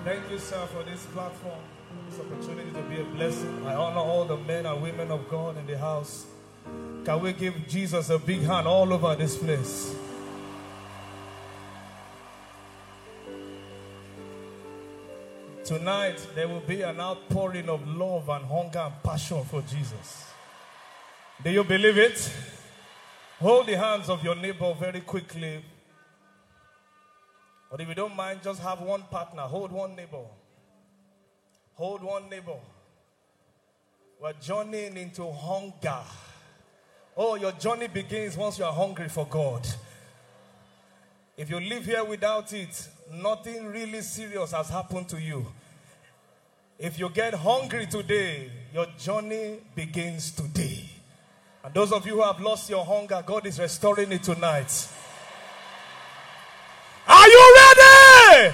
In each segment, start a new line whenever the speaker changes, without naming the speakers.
Thank you, sir, for this platform, this opportunity to be a blessing. I honor all the men and women of God in the house. Can we give Jesus a big hand all over this place? Tonight, there will be an outpouring of love and hunger and passion for Jesus. Do you believe it? Hold the hands of your neighbor very quickly. But if you don't mind, just have one partner. Hold one neighbor. Hold one neighbor. We're journeying into hunger. Oh, your journey begins once you are hungry for God. If you live here without it, nothing really serious has happened to you. If you get hungry today, your journey begins today. And those of you who have lost your hunger, God is restoring it tonight. Are you ready?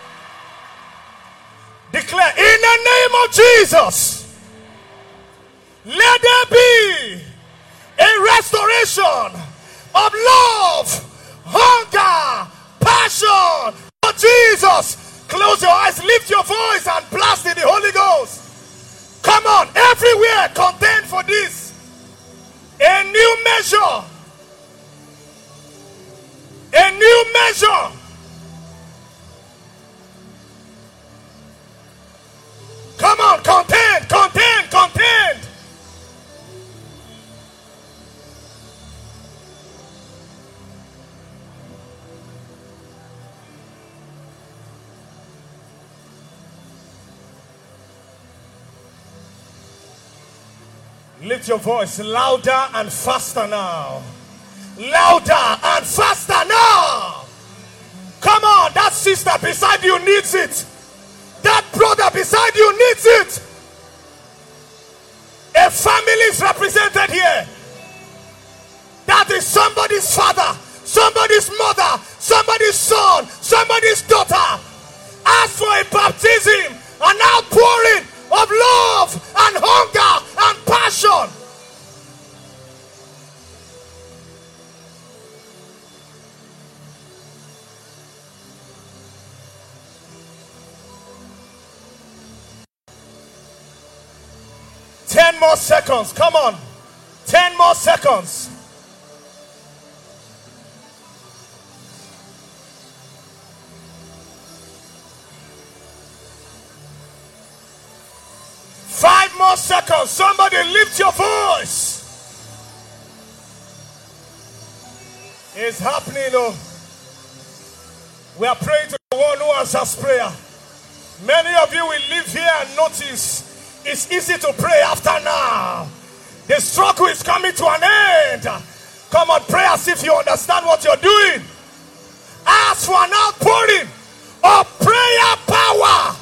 Declare, in the name of Jesus, let there be a restoration of love, hunger, passion for Jesus. Close your eyes, lift your voice, and blast in the Holy Ghost. Come on, everywhere, contend for this. A new measure. A new measure. Come on, contend, contend, contend. Lift your voice louder and faster now. Louder and faster now. Come on, that sister beside you needs it. That brother beside you needs it. A family is represented here. That is somebody's father, somebody's mother, somebody's son, somebody's daughter. Ask for a baptism, an outpouring of love and hunger and passion. Ten more seconds. Come on. 10 more seconds. Five more seconds. Somebody lift your voice. It's happening, though. We are praying to the one who answers prayer. Many of you will live here and notice it's easy to pray after now. The struggle is coming to an end. Come on, pray as if you understand what you're doing. Ask for an outpouring of prayer power.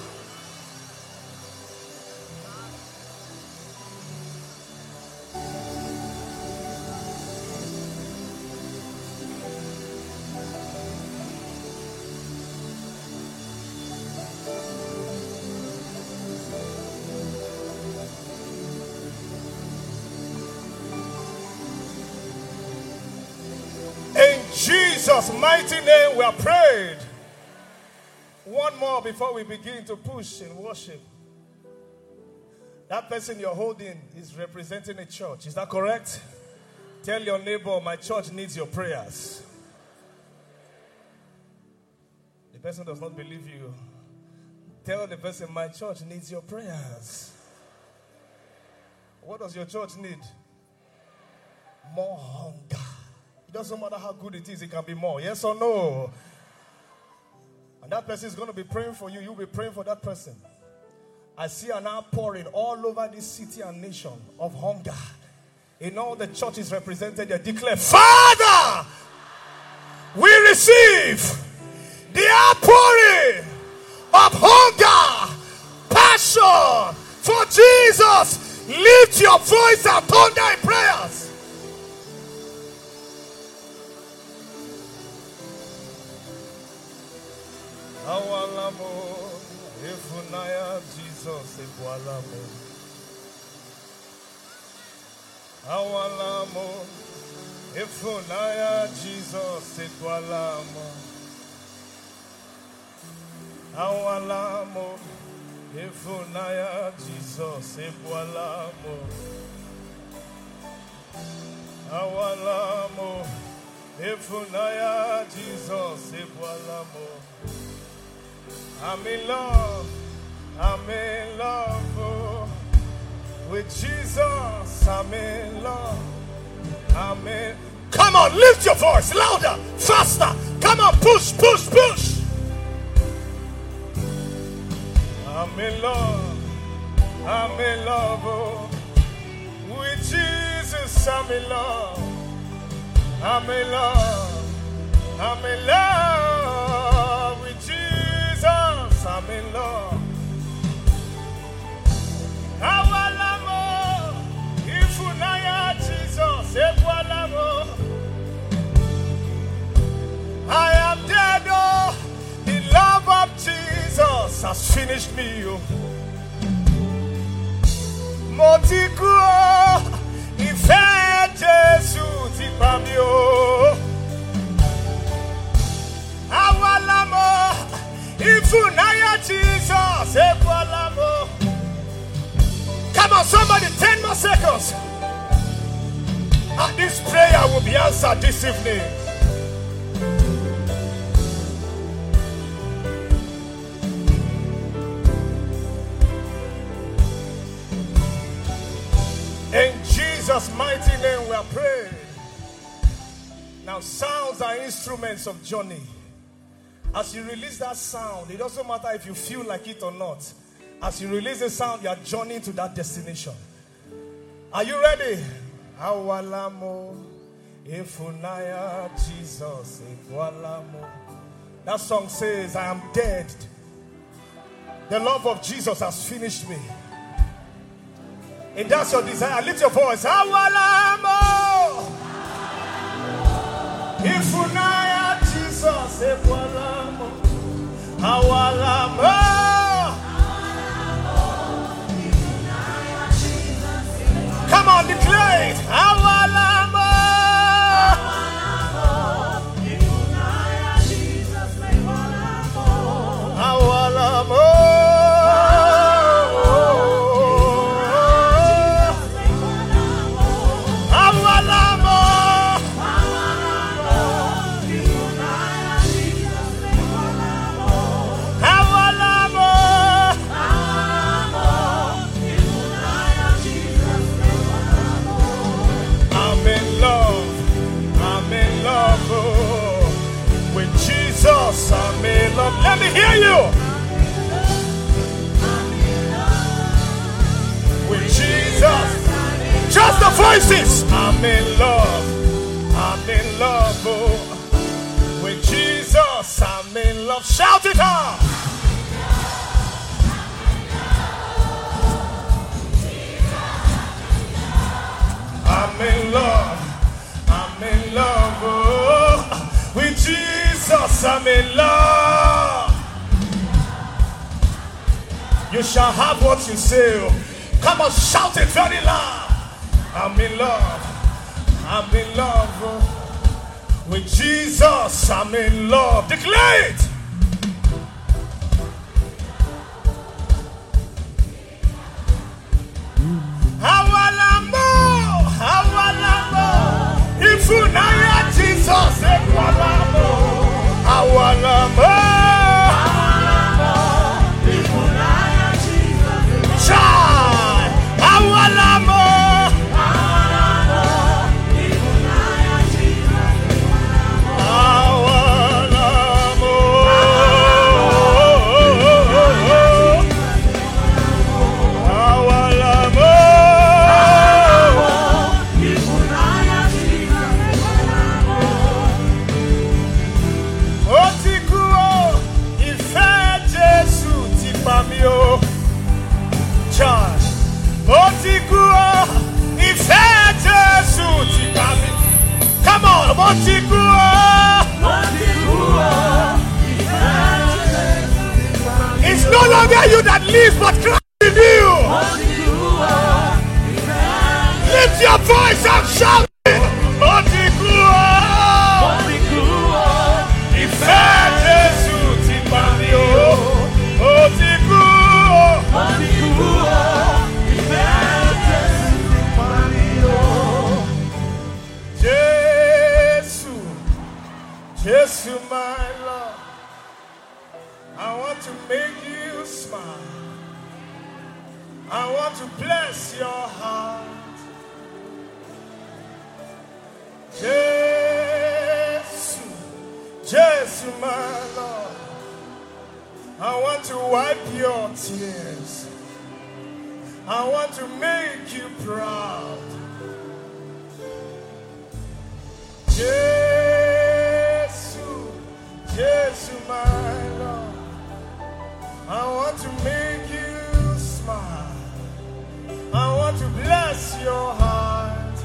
Jesus' mighty name we are prayed. One more before we begin to push in worship. That person you're holding is representing a church. Is that correct? Tell your neighbor, my church needs your prayers. The person does not believe you. Tell the person, my church needs your prayers. What does your church need? More hunger. It doesn't matter how good it is, it can be more. Yes or no? And that person is going to be praying for you. You'll be praying for that person. I see an outpouring all over this city and nation of hunger. In all the churches represented, they declare, Father, we receive the outpouring of hunger, passion for Jesus. Lift your voice and thunder in prayers. Awalamo, Efunaya, Jesus, Equalamo. Awalamo, Efunaya, Jesus, Equalamo. Awalamo. Efunaya Jesus. Ebualamo. Awalamo. Efunaya Jesus. Ebualamo. I'm in love. I'm in love. Oh. With Jesus, I'm in love. I'm in. Come on, lift your voice louder, faster. Come on, push, push, push. I'm in love. I'm in love. Oh. With Jesus, I'm in love. I'm in love. I'm in love. With Jesus, I'm in love. Awalamo, ifunaya Jesus, ebualamo. I am dead, oh, the love of Jesus has finished me, oh. Motiku, ife Jesu ti pa mi, oh. Awalamo, ifunaya Jesus, ebualamo. Come on, somebody, 10 more seconds. And this prayer will be answered this evening. In Jesus' mighty name we are praying. Now, sounds are instruments of journey. As you release that sound, it doesn't matter if you feel like it or not. As you release the sound, you are journeying to that destination. Are you ready? Awalamo, Efunaya, Jesus, Ewalamo. That song says, I am dead. The love of Jesus has finished me. If that's your desire, lift your voice. Awalamo, Efunaya, Jesus, Ewalamo. Awalamo. Come on, declare it. Awalamo. Awalamo. I'm in love. Let me hear you. With Jesus. Just the voices. I'm in love. I'm in love. Oh. With Jesus, I'm in love. Shout it out. I'm in love. I'm in love. Oh. With Jesus, I'm in love. You shall have what you say. Come on, shout it very loud. I'm in love. I'm in love. With Jesus, I'm in love. Declare it. Awalamo, awalamo. Ifunaya Jesus, awalamo, awalamo. Come on, it's no longer you that lives, but Christ in you. Lift your voice and shout it. Ife Jesu ti pa mi o. Jesus, my Lord, I want to make you smile. I want to bless your heart. Jesus, Jesus, my Lord, I want to wipe your tears. I want to make you proud. Jesus, Jesus, my Lord, I want to make you smile. I want to bless your heart.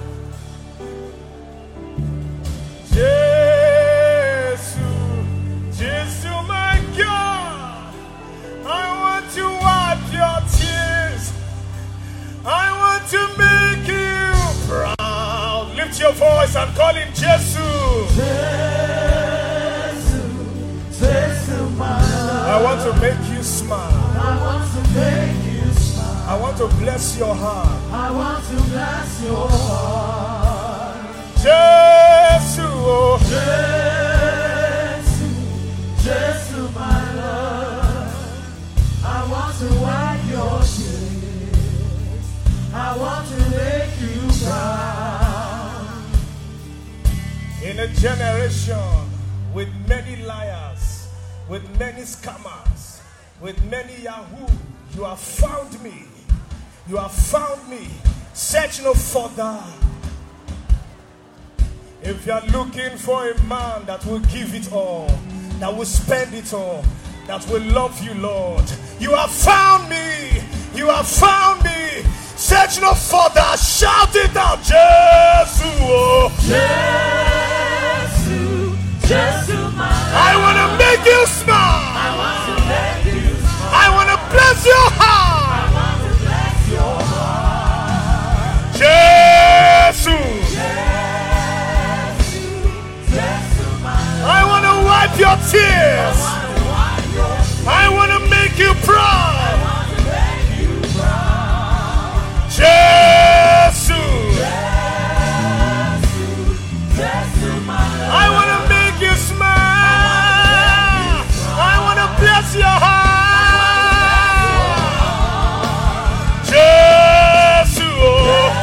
Jesus, Jesus, my God, I want to wipe your tears. I want to make you proud. Lift your voice and call him Jesus. I want to make you smile.
I want to make you smile.
I want to bless your heart.
I want to bless your heart.
Jesus, oh.
Jesus, my love. I want to wipe your tears. I want to make you proud.
In a generation with many liars, with many scammers, with many Yahoo, you have found me. You have found me. Search no further. If you are looking for a man that will give it all, that will spend it all, that will love you, Lord, you have found me. You have found me. Search no further. Shout it out. Jesus, oh.
Jesus, my love.
I want to make you smile.
I want to make you smile.
I want to bless your heart.
I want to bless your heart.
Jesus.
Jesus, my love.
I want to wipe your tears. I want to make you proud. Jesus. I want to make you smile. I want to bless your heart. Jesus.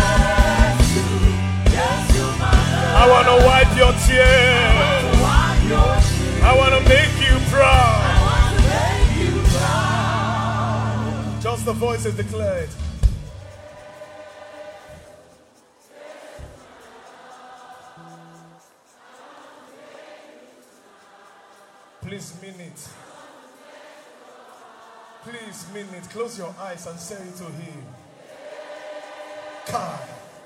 I want to wipe your tears. I want to make you proud. Just the voices declared. Please mean it. Please mean it. Close your eyes and say it to him. God.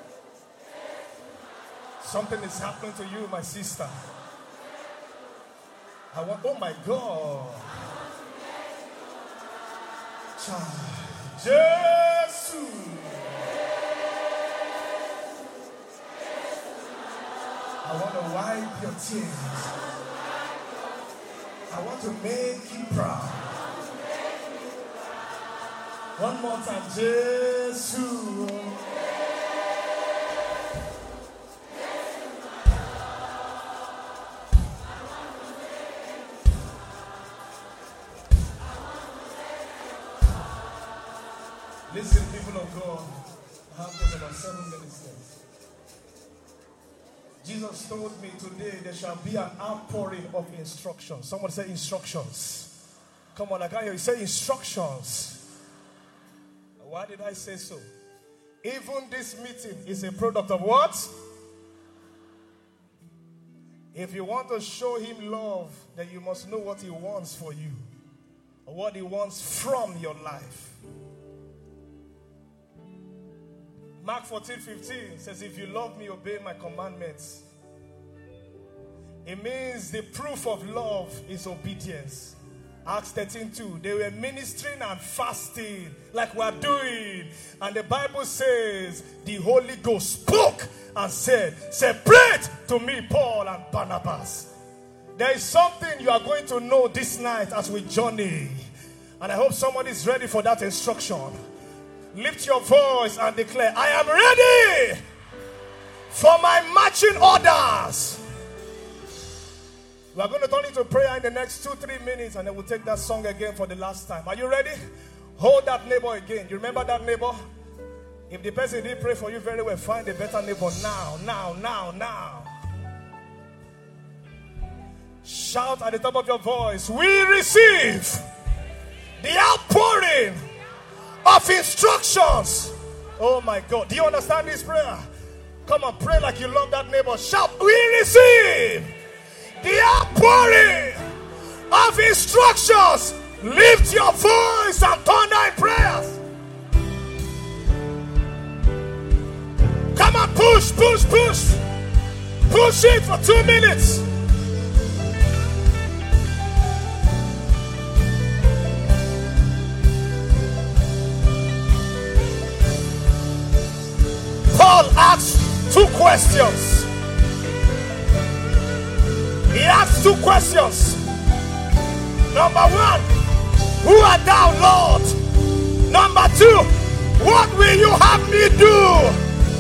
Something is happening to you, my sister. Oh my God. Jesus. I want to wipe your tears. I want to make you proud. One more time, Jesus. Listen, people of God, I have just about 7 minutes left. Jesus told me today there shall be an outpouring of instructions. Someone say instructions. Come on, I can't hear you. Say instructions. Why did I say so? Even this meeting is a product of what? If you want to show him love, then you must know what he wants for you, or what he wants from your life. Mark 14:15 says, if you love me, obey my commandments. It means the proof of love is obedience. Acts 13:2, they were ministering and fasting like we're doing. And the Bible says, the Holy Ghost spoke and said, separate to me Paul and Barnabas. There is something you are going to know this night as we journey. And I hope somebody is ready for that instruction. Lift your voice and declare, I am ready for my marching orders. We are going to turn into prayer in the next 2-3 minutes, and then we'll take that song again for the last time. Are you ready? Hold that neighbor again. You remember that neighbor? If the person didn't pray for you very well, find a better neighbor now. Shout at the top of your voice, we receive the outpouring of instructions. Oh my God. Do you understand this prayer? Come on, pray like you love that neighbor. Shout, we receive the outpouring of instructions. Lift your voice and thunder in prayers. Come on, push. Push it for 2 minutes. Paul asks 2 questions. He asks 2 questions. Number 1, who art thou, Lord? Number 2, what will you have me do?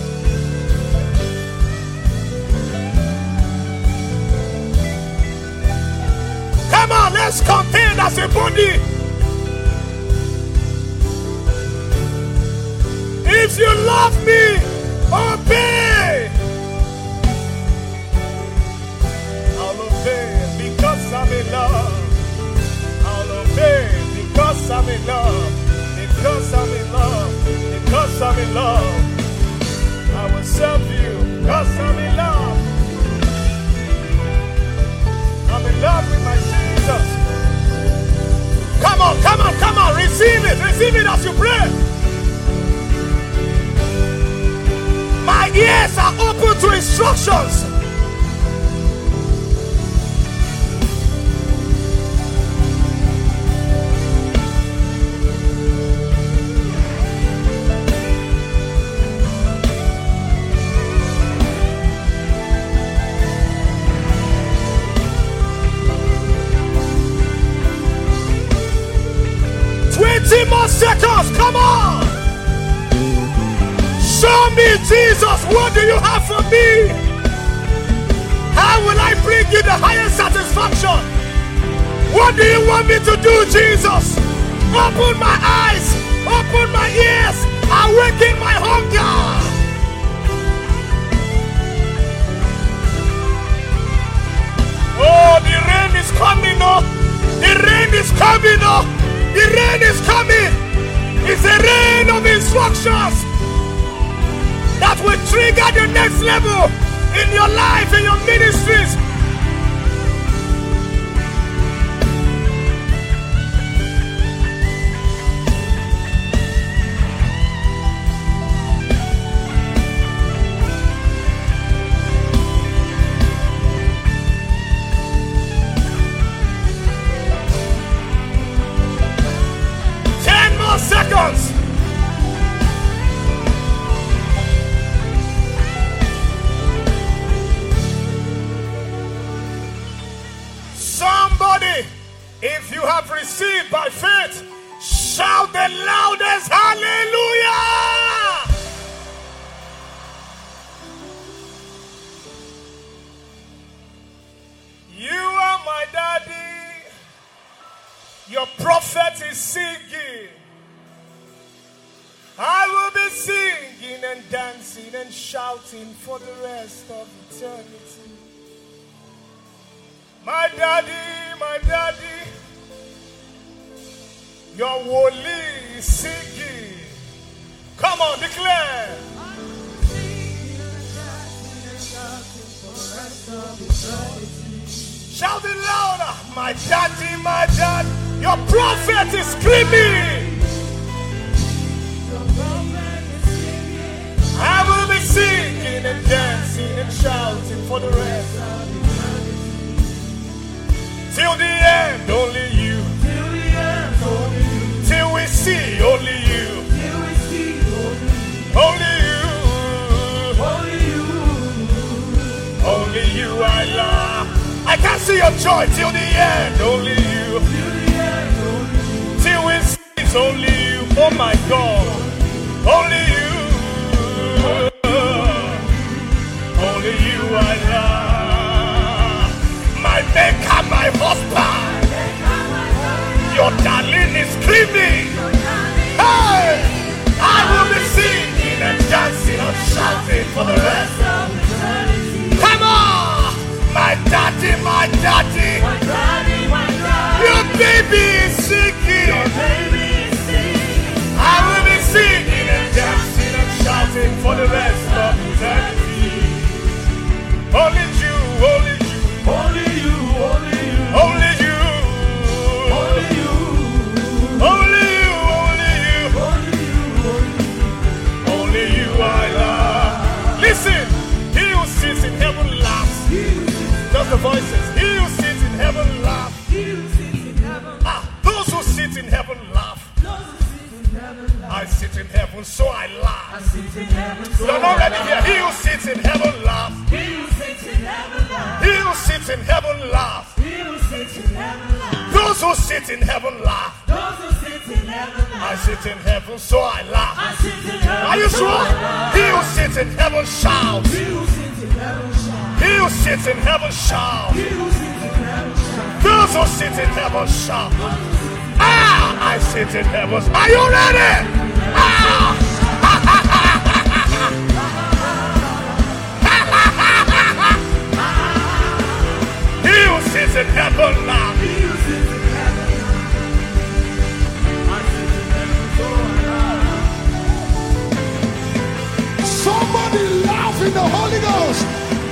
Come on, let's contend as a body. If you love me, obey. I'll obey because I'm in love. I'll obey because I'm in love. Because I'm in love. Because I'm in love. I will serve you because I'm in love. I'm in love with my Jesus. Come on. Receive it as you pray. My ears are open to instructions. More seconds, come on. Show me, Jesus, what do you have for me? How will I bring you the highest satisfaction? What do you want me to do, Jesus? Open my eyes, open my ears, awaken my hunger. Oh, the rain is coming up. The rain is coming up. The rain is coming. It's a rain of instructions that will trigger the next level in your life, in your ministries. Seconds. Somebody, if you have received by faith, shout the loudest hallelujah. You are my daddy. Your prophet is singing. I will be singing and dancing and shouting for the rest of eternity. My daddy, your woli is singing. Come on, declare. I will be singing and dancing and shouting for the rest of eternity. Shout it louder. My daddy, your prophet is screaming. I will be singing and dancing and shouting for the rest of eternity. Till the end, only you. Till the end, only you. Till we see only you. Till we see only you. Only you. Only you I love. I can't see your joy till the end, only you. Till the end, only you. Till we see it's only you. Oh my God. Only you. Only you I love. My maker, my husband. Your darling is screaming. Hey, I will be singing and dancing and shouting for the rest of eternity. Come on, my daddy, my daddy. My daddy, my daddy. Your baby is singing. Your baby is singing. I will be singing and dancing and shouting for the rest of eternity. Only you, only you, only you, only you, only you, only you, only you, only you, only you I love. Listen, he who sits in heaven laughs. Just the voices. He who sits in heaven laughs. Those who sit in heaven laugh. I sit in heaven, so I laugh. You're not ready here. He who sits in heaven laughs. He who sits in heaven laughs. He who sits in heaven laughs. He who sits in heaven laughs. Those who sit in heaven laugh. Those who sit in heaven laugh. I sit in heaven, so I laugh. I sit in heaven. Are you sure? He who sits in heaven shouts. He who sits in heaven shouts. He who sits in heaven shouts. He who sits in heaven shouts. Those who sit in heaven shout. I sit in heaven. Are you ready? He who sits in heaven now. He who sits in heaven now. I sit in heaven, so I laugh.
Somebody laugh in the Holy Ghost.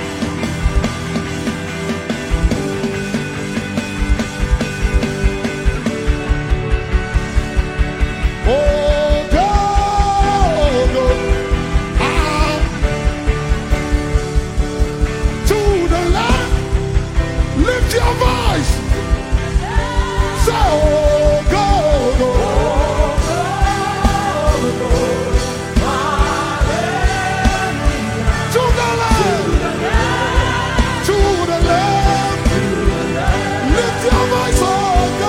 Oh, go, go, to the land, lift your voice, say, oh, go, go, to the land, lift your voice, oh, go.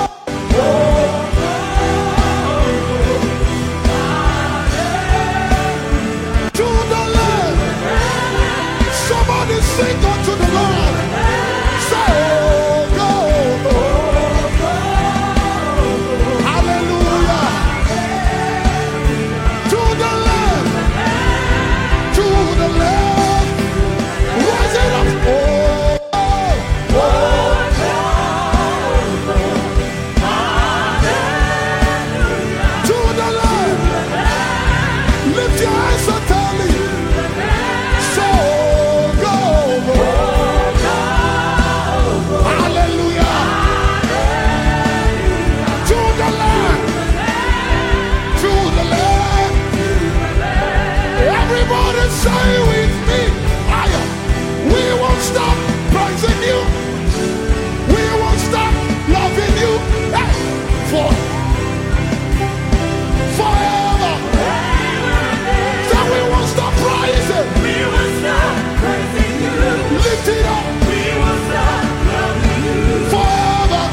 Sing unto the Lord. Say, oh, go, go. Hallelujah. To the left. To the left. Rise it up. Oh, oh, oh, to the left. Lift your hands and tell me. So say with me, we won't stop praising you. We won't stop loving you. Hey, forever. So we won't stop praising. We won't stop praising you. Lift it up. We won't stop loving you. Forever.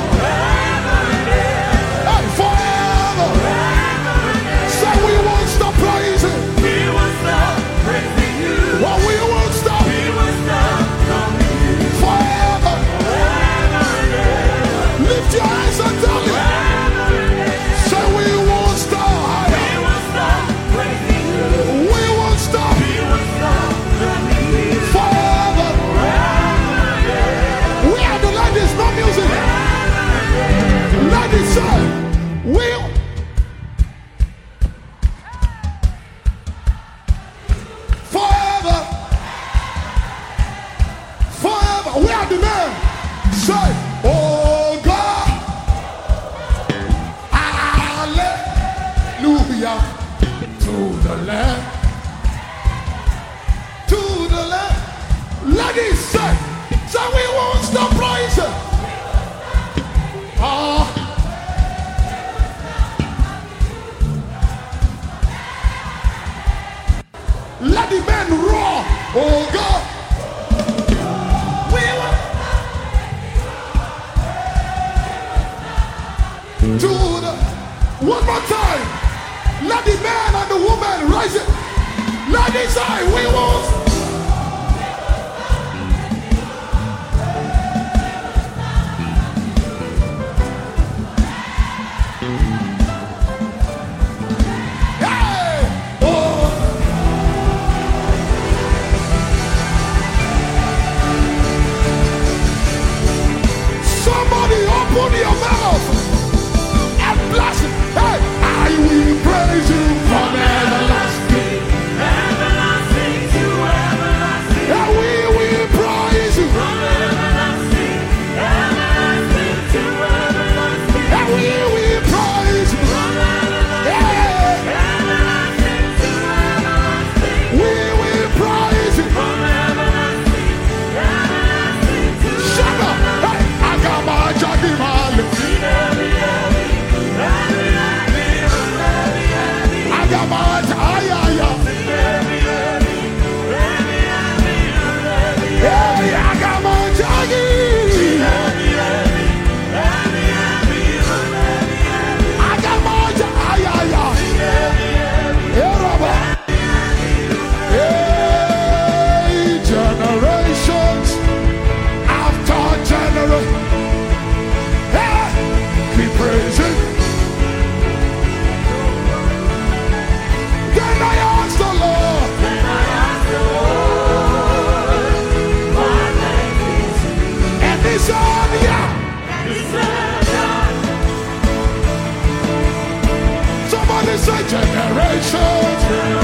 Hey, forever. So we won't stop praising. We won't stop. Well, we won't stop. We won't stop loving you. Forever. Lift your hands and tell me. Say we won't stop. We won't stop praising you. We won't stop. We won't stop loving you. Forever. We are the ladies, no music. Ladies say, we'll. We are the men. Say, oh God, hallelujah, to the land, to the land. Ladies, say we won't stop praising. Let the men roar, oh God. One more time. Let the man and the woman rise it. Let it say, we won't. Generations after generations, keep praising. Then I asked the Lord, and he said, yeah. Somebody say generations.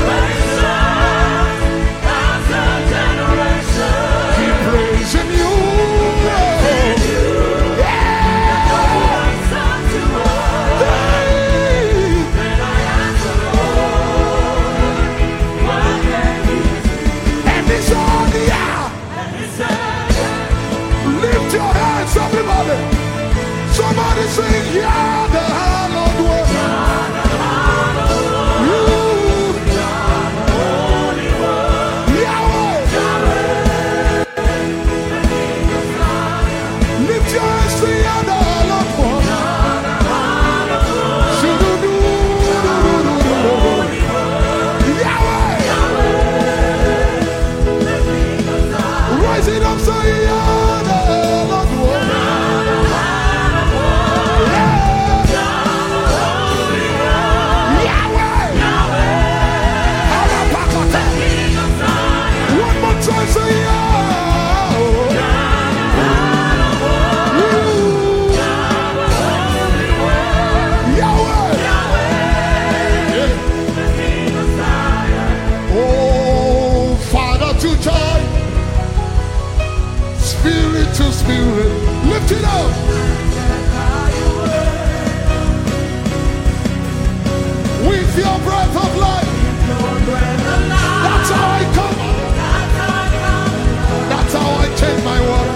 Keep praising you. And it's on the air. Lift your hands, everybody. Somebody sing, yeah, the hallowed one. Lift your hands to the other hallowed one. Rise it up, say, yeah, the hallowed one. One more time, say, yeah. Oh, Father to child, Spirit to Spirit, lift it up. With your breath of life, that's how I come. That's how I change my world.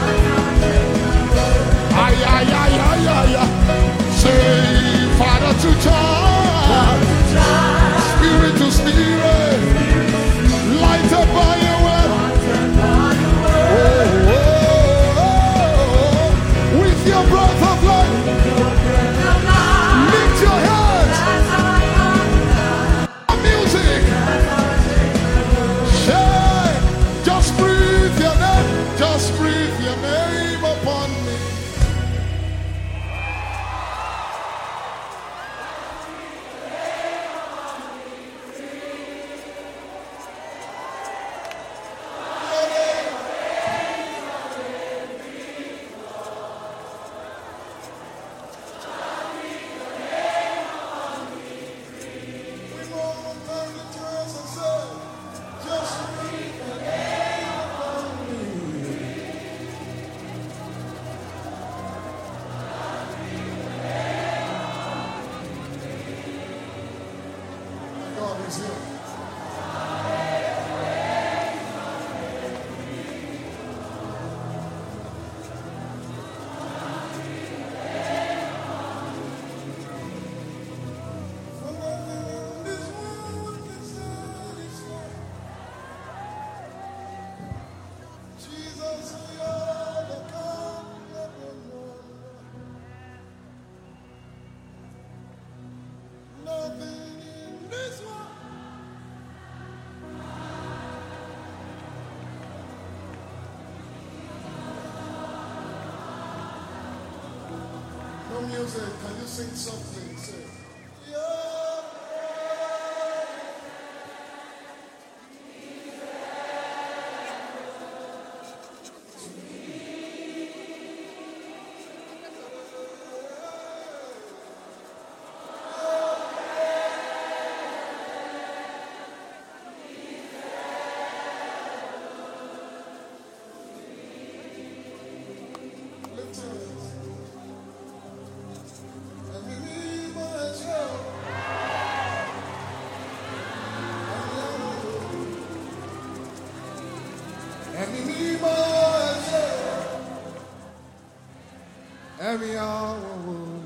Ay, ay, ay, ay, ay, ay. Say, Father to child, Spirit to Spirit, lighted by your word. Oh, oh, oh. With your breath of life, lift your hands. Music. Say, just breathe your name. Just breathe your name upon me. God is here. Jesus, you are the God of the world. Nothing in this world. No music. Can you sing something? Say, yeah. Every hour,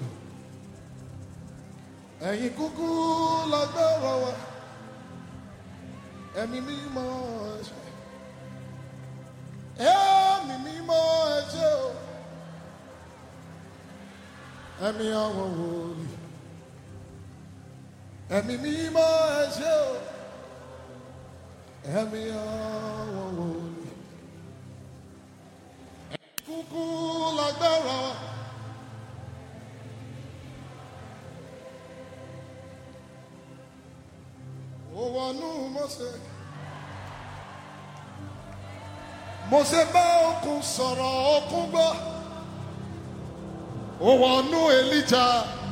ẹ̀yin kúkú lágbára wa, ẹ̀mí mímọ́ ẹ̀ṣẹ̀. Ẹ̀mí mímọ́ ẹ ṣé o. Ẹ̀mí àwọn wòlíì. Ẹ̀mí mímọ́ ẹ ṣé o. Ẹ̀mí àwọn wòlíì. Kúkú lágbára. Ó wọnú Mósè. Mósè bá òkun sọ̀rọ̀ òkun gbọ́. Ó wọnú Èlíjà.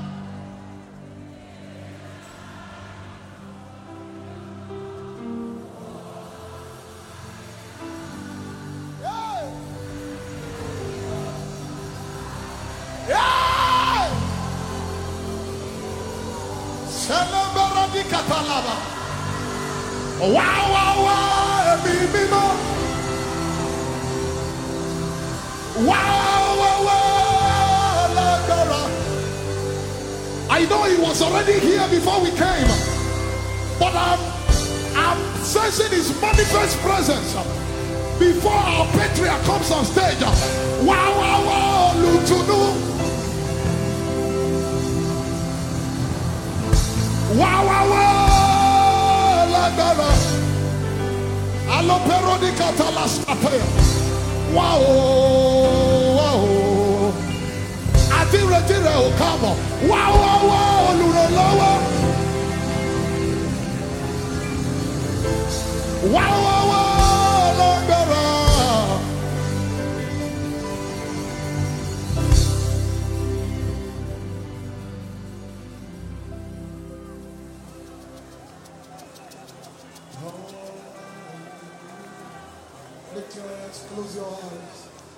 Celebrate the Catalaba. Wow, wow, wow, ẹ̀mí mímọ́. Wow, wow, wow, lágbára. I know he was already here before we came, but I'm sensing his manifest presence before our patriarch comes on stage. Wow, wow, wow, Lutunu. Wow, wow, wow, lágbára. Alopero di Catalastapea. Wow, wow. Àtìrẹtìrẹ ò kábọ̀. Wow, wow, wow, olùrànlọ́wọ́. Wow, wow, wow, lágbára. Lift your hands, close your eyes.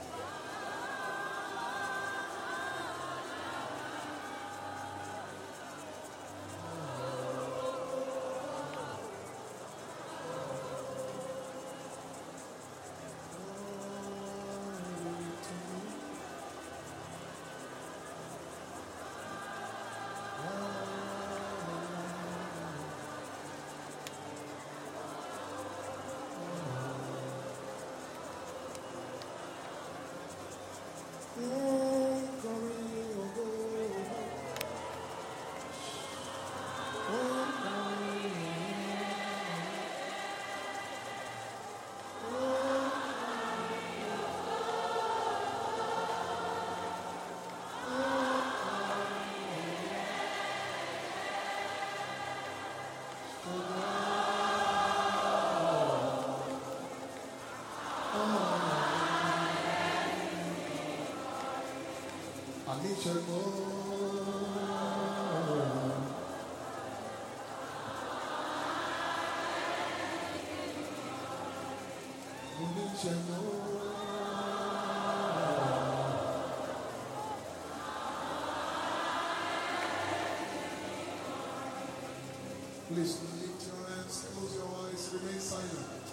I need your more. I need your more. Please lift your hands, close your eyes, remain silent.